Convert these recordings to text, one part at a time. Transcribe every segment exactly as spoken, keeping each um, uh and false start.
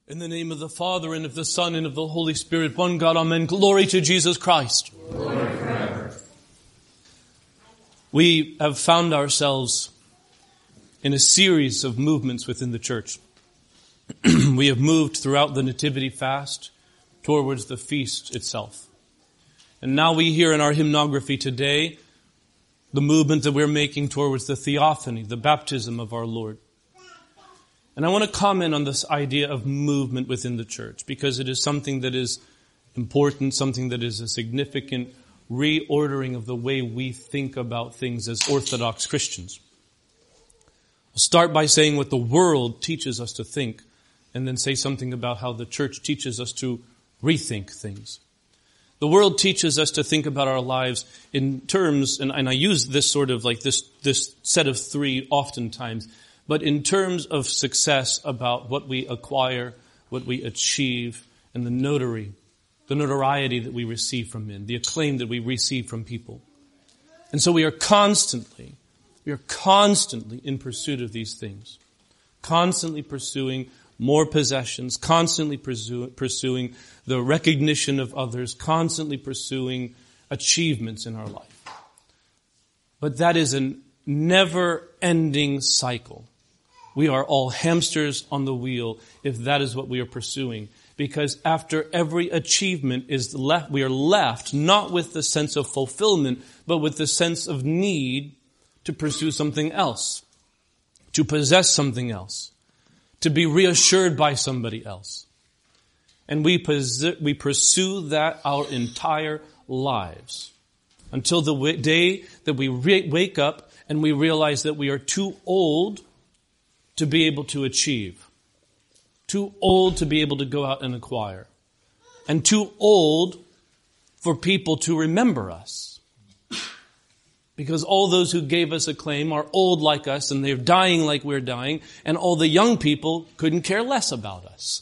In the name of the Father, and of the Son, and of the Holy Spirit, one God, amen. Glory to Jesus Christ. Glory forever. We have found ourselves in a series of movements within the church. We have moved throughout the Nativity fast towards the feast itself. And now we hear in our hymnography today the movement that we're making towards the theophany, the baptism of our Lord. And I want to comment on this idea of movement within the church because it is something that is important, something that is a significant reordering of the way we think about things as Orthodox Christians. I'll start by saying what the world teaches us to think and then say something about how the church teaches us to rethink things. The world teaches us to think about our lives in terms, and, and I use this sort of like this, this set of three oftentimes, but in terms of success about what we acquire, what we achieve, and the notary, the notoriety that we receive from men, the acclaim that we receive from people. And so we are constantly, we are constantly in pursuit of these things. Constantly pursuing more possessions, constantly pursu- pursuing the recognition of others, constantly pursuing achievements in our life. But that is a never-ending cycle. We are all hamsters on the wheel if that is what we are pursuing. Because after every achievement is left, we are left not with the sense of fulfillment, but with the sense of need to pursue something else, to possess something else, to be reassured by somebody else. And we, pos- we pursue that our entire lives until the w- day that we re- wake up and we realize that we are too old to be able to achieve, too old to be able to go out and acquire, and too old for people to remember us. Because all those who gave us acclaim are old like us and they're dying like we're dying, and all the young people couldn't care less about us.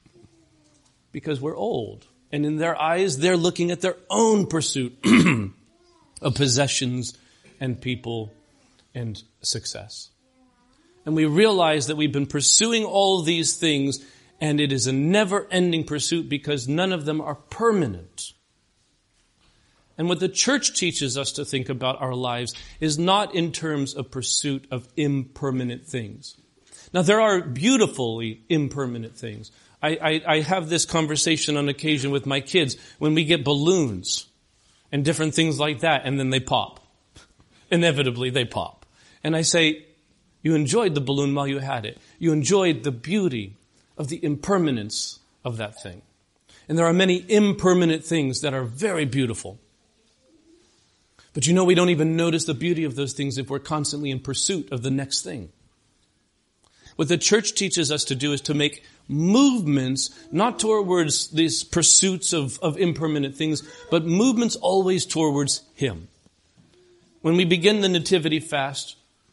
Because we're old. And in their eyes, they're looking at their own pursuit of possessions and people and success. And we realize that we've been pursuing all these things, and it is a never-ending pursuit because none of them are permanent. And what the church teaches us to think about our lives is not in terms of pursuit of impermanent things. Now, there are beautifully impermanent things. I, I, I have this conversation on occasion with my kids when we get balloons and different things like that, and then they pop. Inevitably, they pop. And I say, you enjoyed the balloon while you had it. You enjoyed the beauty of the impermanence of that thing. And there are many impermanent things that are very beautiful. But you know, we don't even notice the beauty of those things if we're constantly in pursuit of the next thing. What the church teaches us to do is to make movements, not towards these pursuits of, of impermanent things, but movements always towards Him. When we begin the Nativity fast,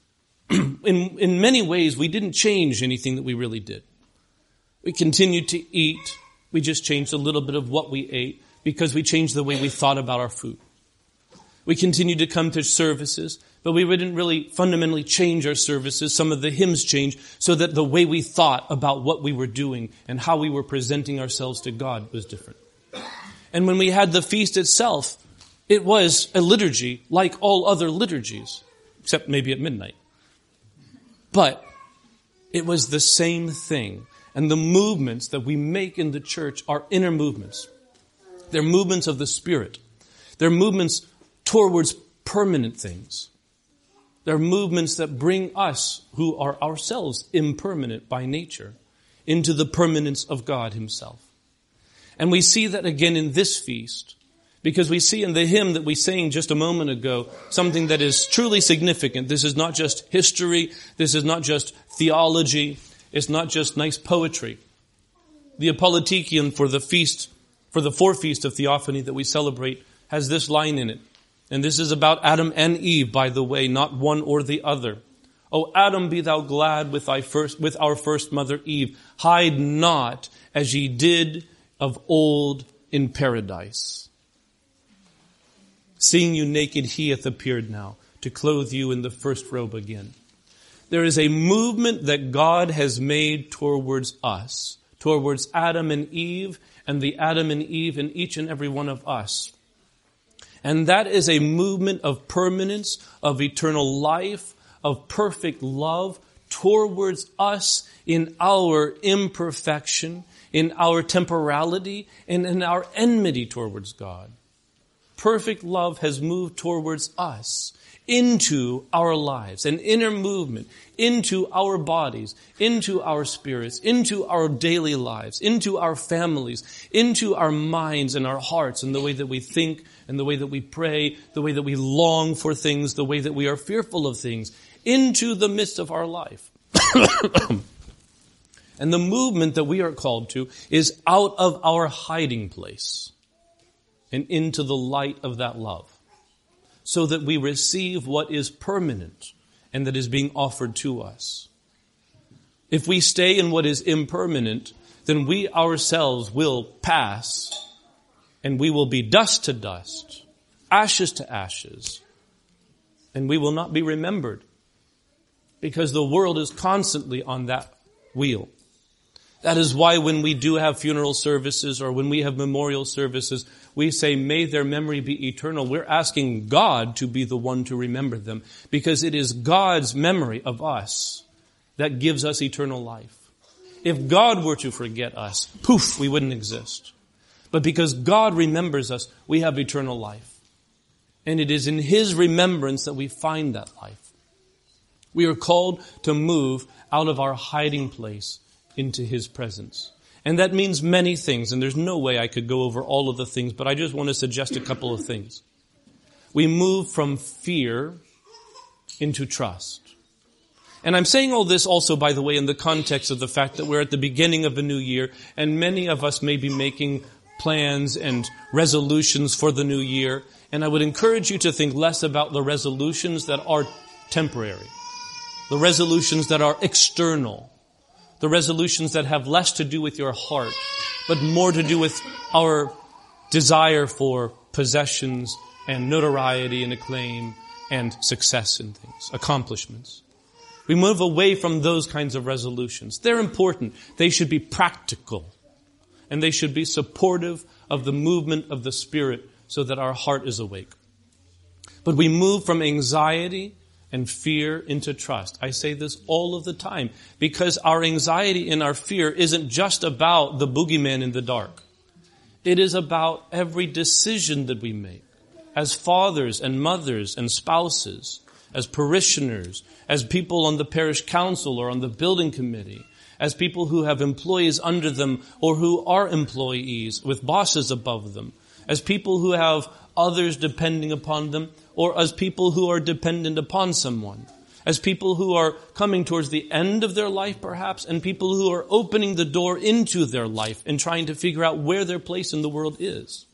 in, in many ways, we didn't change anything that we really did. We continued to eat. We just changed a little bit of what we ate because we changed the way we thought about our food. We continued to come to services, but we didn't really fundamentally change our services. Some of the hymns changed so that the way we thought about what we were doing and how we were presenting ourselves to God was different. And when we had the feast itself, it was a liturgy like all other liturgies, except maybe at midnight. But it was the same thing. And the movements that we make in the church are inner movements. They're movements of the Spirit. They're movements towards permanent things. They're movements that bring us, who are ourselves impermanent by nature, into the permanence of God Himself. And we see that again in this feast, because we see in the hymn that we sang just a moment ago something that is truly significant. This is not just history. This is not just theology. It's not just nice poetry. The Apologetion for the feast, for the forefeast of Theophany that we celebrate, has this line in it. And this is about Adam and Eve, by the way, not one or the other. O Adam, be thou glad with thy first, with our first mother Eve. Hide not as ye did of old in paradise. Seeing you naked, He hath appeared now to clothe you in the first robe again. There is a movement that God has made towards us towards Adam and Eve and the Adam and Eve in each and every one of us. And that is a movement of permanence, of eternal life, of perfect love towards us in our imperfection, in our temporality, and in our enmity towards God. Perfect love has moved towards us into our lives, an inner movement into our bodies, into our spirits, into our daily lives, into our families, into our minds and our hearts, and the way that we think, and the way that we pray, the way that we long for things, the way that we are fearful of things, into the midst of our life. And the movement that we are called to is out of our hiding place and into the light of that love, so that we receive what is permanent and that is being offered to us. If we stay in what is impermanent, then we ourselves will pass, and we will be dust to dust, ashes to ashes, and we will not be remembered, because the world is constantly on that wheel. That is why when we do have funeral services or when we have memorial services, we say, may their memory be eternal. We're asking God to be the one to remember them, because it is God's memory of us that gives us eternal life. If God were to forget us, poof, we wouldn't exist. But because God remembers us, we have eternal life. And it is in His remembrance that we find that life. We are called to move out of our hiding place into His presence. And that means many things, and there's no way I could go over all of the things, but I just want to suggest a couple of things. We move from fear into trust. And I'm saying all this also, by the way, in the context of the fact that we're at the beginning of a new year, and many of us may be making plans and resolutions for the new year. And I would encourage you to think less about the resolutions that are temporary, the resolutions that are external, the resolutions that have less to do with your heart, but more to do with our desire for possessions and notoriety and acclaim and success in things, accomplishments. We move away from those kinds of resolutions. They're important. They should be practical, and they should be supportive of the movement of the Spirit so that our heart is awake. But we move from anxiety and fear into trust. I say this all of the time, because our anxiety and our fear isn't just about the boogeyman in the dark. It is about every decision that we make as fathers and mothers and spouses, as parishioners, as people on the parish council or on the building committee, as people who have employees under them or who are employees with bosses above them, as people who have others depending upon them, or as people who are dependent upon someone, as people who are coming towards the end of their life perhaps, and people who are opening the door into their life and trying to figure out where their place in the world is.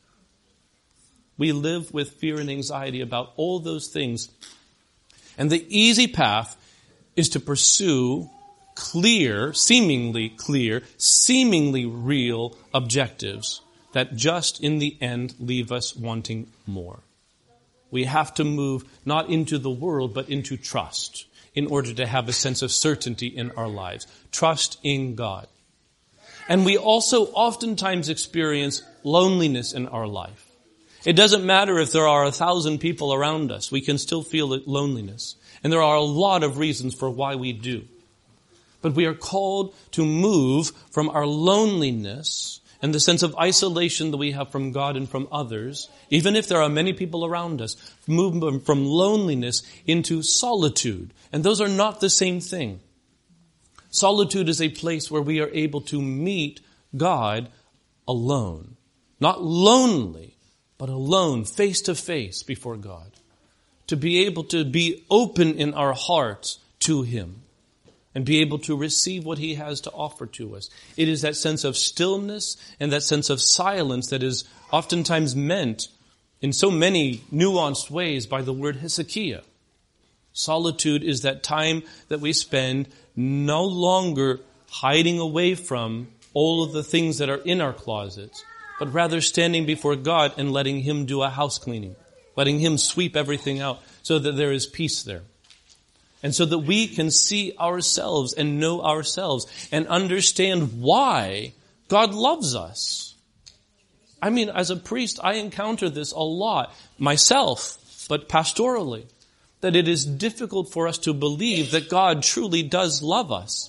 We live with fear and anxiety about all those things. And the easy path is to pursue clear, seemingly clear, seemingly real objectives that just in the end leave us wanting more. We have to move not into the world, but into trust in order to have a sense of certainty in our lives. Trust in God. And we also oftentimes experience loneliness in our life. It doesn't matter if there are a thousand people around us. We can still feel loneliness. And there are a lot of reasons for why we do. But we are called to move from our loneliness and the sense of isolation that we have from God and from others, even if there are many people around us, move from loneliness into solitude. And those are not the same thing. Solitude is a place where we are able to meet God alone. Not lonely, but alone, face to face before God. To be able to be open in our hearts to Him and be able to receive what He has to offer to us. It is that sense of stillness and that sense of silence that is oftentimes meant in so many nuanced ways by the word Hezekiah. Solitude is that time that we spend no longer hiding away from all of the things that are in our closets, but rather standing before God and letting Him do a house cleaning, letting Him sweep everything out so that there is peace there. And so that we can see ourselves and know ourselves and understand why God loves us. I mean, as a priest, I encounter this a lot myself, but pastorally, that it is difficult for us to believe that God truly does love us.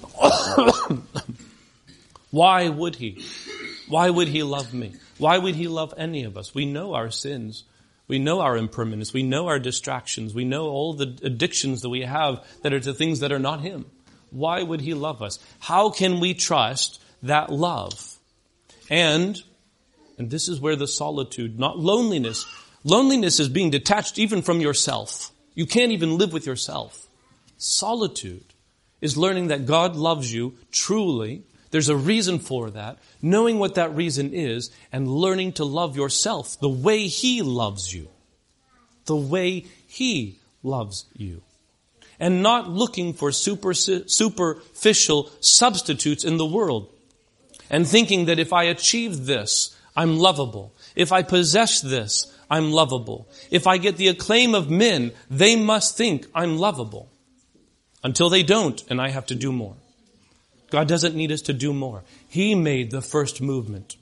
Why would he? Why would he love me? Why would he love any of us? We know our sins. We know our impermanence. We know our distractions. We know all the addictions that we have that are to things that are not him. Why would he love us? How can we trust that love? And, and this is where the solitude, not loneliness. Loneliness is being detached even from yourself. You can't even live with yourself. Solitude is learning that God loves you truly. There's a reason for that, knowing what that reason is, and learning to love yourself the way he loves you. The way he loves you. And not looking for super, superficial substitutes in the world. And thinking that if I achieve this, I'm lovable. If I possess this, I'm lovable. If I get the acclaim of men, they must think I'm lovable. Until they don't, and I have to do more. God doesn't need us to do more. He made the first movement.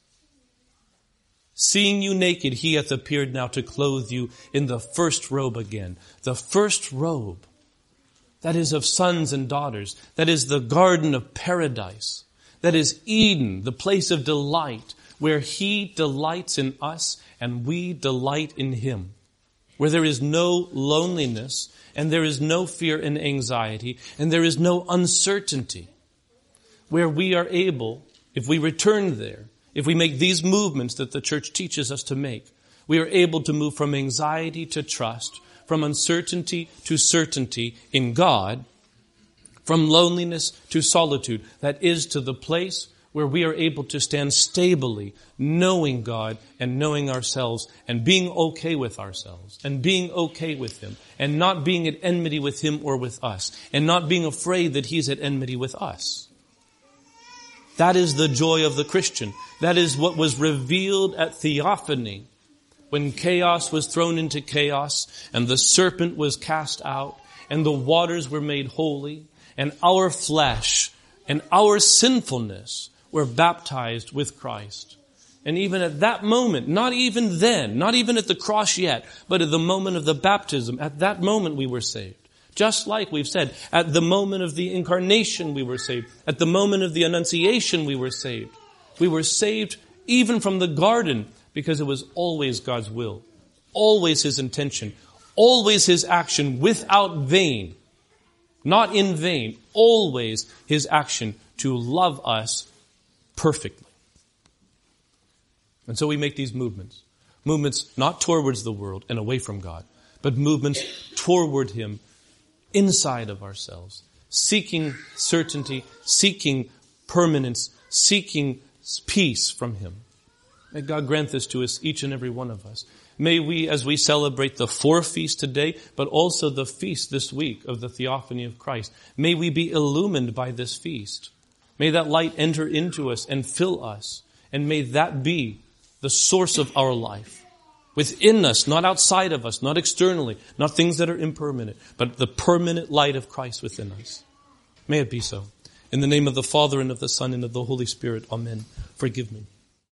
Seeing you naked, he hath appeared now to clothe you in the first robe again. The first robe. That is of sons and daughters. That is the garden of paradise. That is Eden, the place of delight, where he delights in us and we delight in him. Where there is no loneliness and there is no fear and anxiety and there is no uncertainty. Where we are able, if we return there, if we make these movements that the church teaches us to make, we are able to move from anxiety to trust, from uncertainty to certainty in God, from loneliness to solitude. That is to the place where we are able to stand stably, knowing God and knowing ourselves and being okay with ourselves and being okay with him and not being at enmity with him or with us and not being afraid that he's at enmity with us. That is the joy of the Christian. That is what was revealed at Theophany when chaos was thrown into chaos and the serpent was cast out and the waters were made holy and our flesh and our sinfulness were baptized with Christ. And even at that moment, not even then, not even at the cross yet, but at the moment of the baptism, at that moment we were saved. Just like we've said, at the moment of the incarnation we were saved. At the moment of the annunciation we were saved. We were saved even from the garden because it was always God's will. Always his intention. Always his action without vain. Not in vain. Always his action to love us perfectly. And so we make these movements. Movements not towards the world and away from God, but movements toward him inside of ourselves, seeking certainty, seeking permanence, seeking peace from him. May God grant this to us, each and every one of us. May we, as we celebrate the four feasts today, but also the feast this week of the Theophany of Christ, may we be illumined by this feast. May that light enter into us and fill us, and may that be the source of our life. Within us, not outside of us, not externally, not things that are impermanent, but the permanent light of Christ within us. May it be so. In the name of the Father and of the Son and of the Holy Spirit. Amen. Forgive me.